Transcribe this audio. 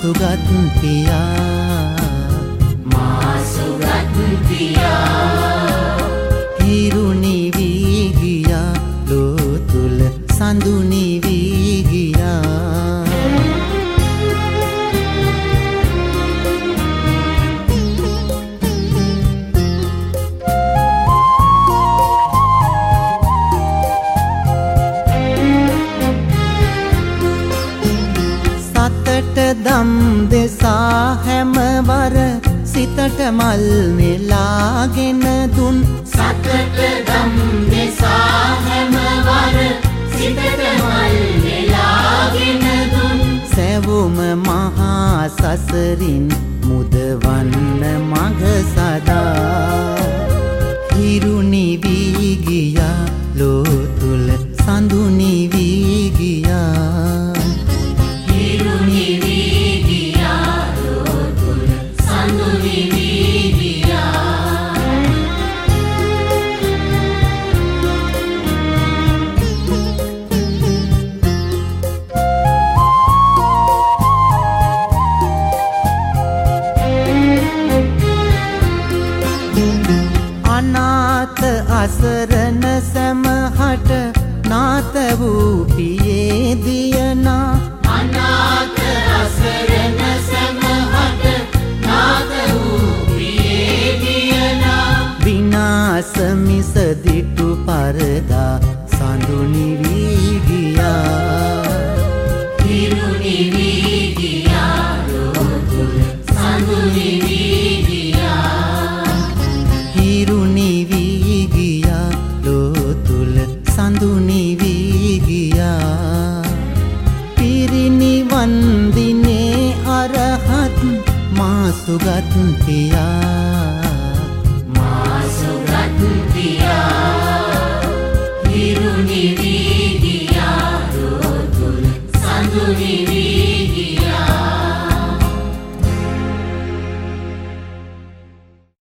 සුගත් පියා හිරු නිවී ගියා ලෝ තුල සඳු නිවී ගියා දම් දෙසා හැමවර සිතට මල් මෙලාගෙන දුන් සතට දම් දෙසා හැමවර සිතට මල් මෙලාගෙන දුන් සැවොම මහා සසරින් මුදවන්න මග සදා හිරු නිවී ගියා ලෝ තුල සඳු නිවී ගියා අනාථ අසරණ සැමහට නාත වූ පියේ දියනා අනාථ අසරණ සැමහට නාත වූ පියේ දියනා විනාශ මිස දිටු පරදා සඳු නිවී ගියා හිරු නිවී ගියා ලෝ තුල සඳු නිවී ගියා හිරු